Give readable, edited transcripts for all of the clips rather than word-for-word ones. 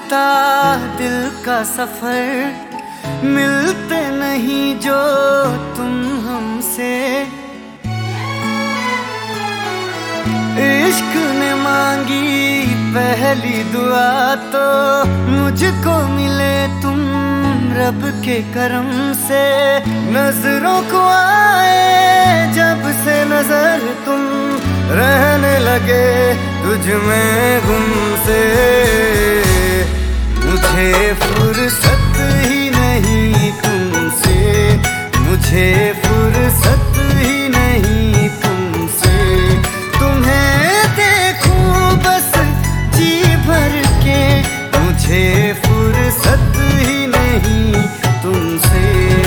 चलता दिल का सफर, मिलते नहीं जो तुम हमसे। इश्क ने मांगी पहली दुआ तो मुझको मिले तुम रब के करम से। नजरों को आए जब से नजर तुम, रहने लगे तुझ में गुम से। मुझे फुर्सत ही नहीं तुमसे, मुझे फुर्सत ही नहीं तुमसे। तुम्हें देखूं बस जी भर के, मुझे फुर्सत ही नहीं तुमसे।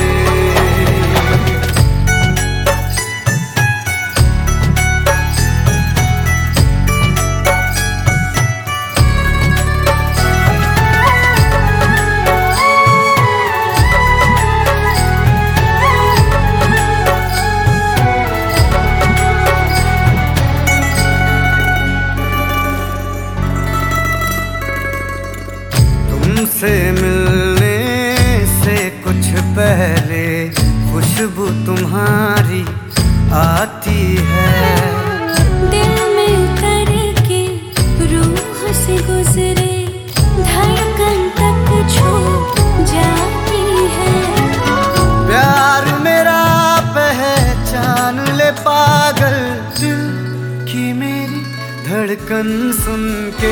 तुमसे मिलने से कुछ पहले खुशबू तुम्हारी आती है। दिल में उतर के रूह से गुजरे, धड़कन तक छू जाती है। प्यार मेरा पहचान ले पागल, दिल की मेरी धड़कन सुन के।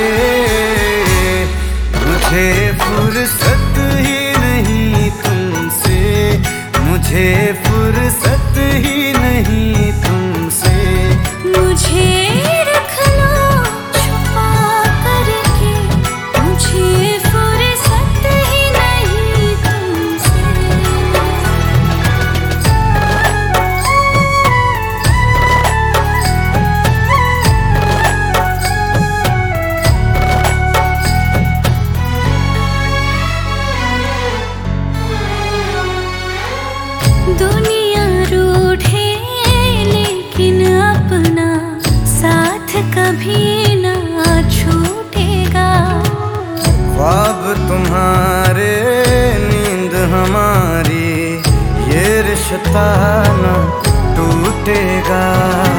मुझे फुर्सत ही नहीं तुमसे, मुझे फुर्सत ही नहीं तुमसे। मुझे रख लो छुपा करके, मुझे फुर्सत ही नहीं तुमसे। दुनिया रूठे लेकिन अपना साथ कभी ना छूटेगा। ख्वाब तुम्हारे नींद हमारी, ये रिश्ता न टूटेगा।